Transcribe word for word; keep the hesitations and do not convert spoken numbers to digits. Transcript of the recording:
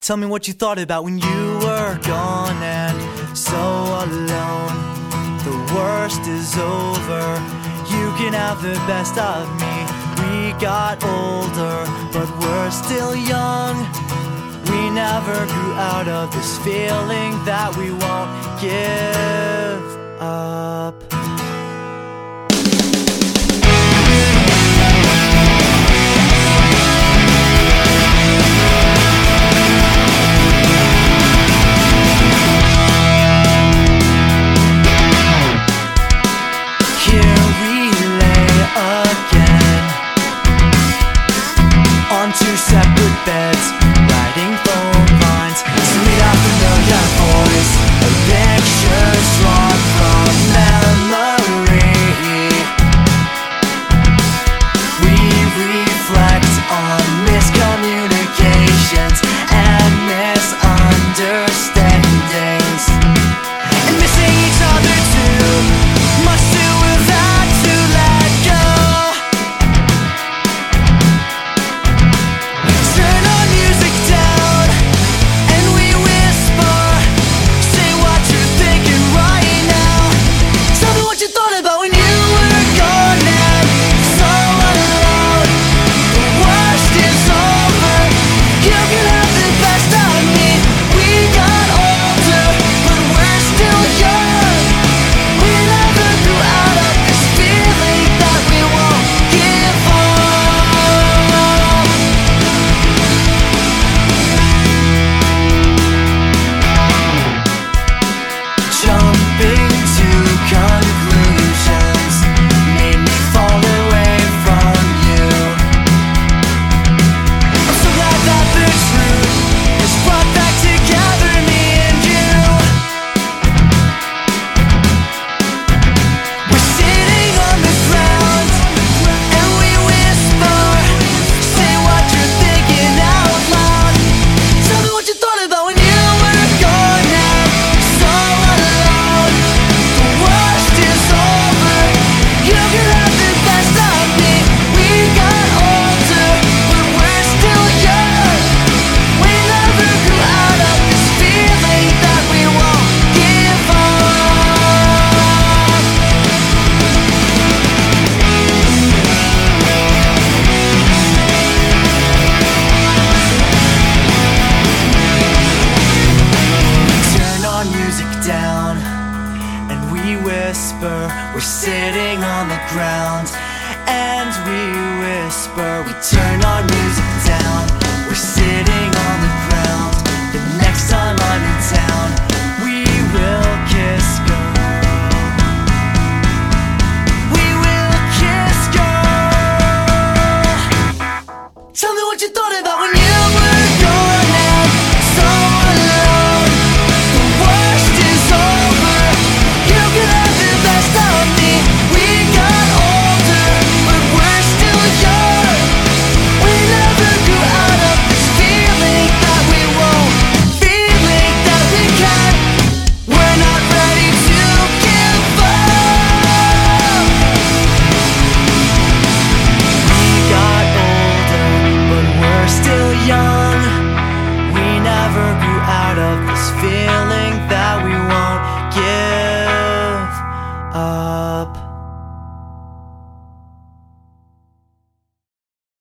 Tell me what you thought about when you were gone and so alone. The worst is over. You can have the best of me. We got older, but we're still young. We never grew out of this feeling that we won't give up. Two separate beds, writing phone lines, sweet out familiar voice, a picture drawn from memory. We reflect on miscommunications and misunderstandings, and missing each other too much to have had to let go. We're sitting on the ground and we whisper, we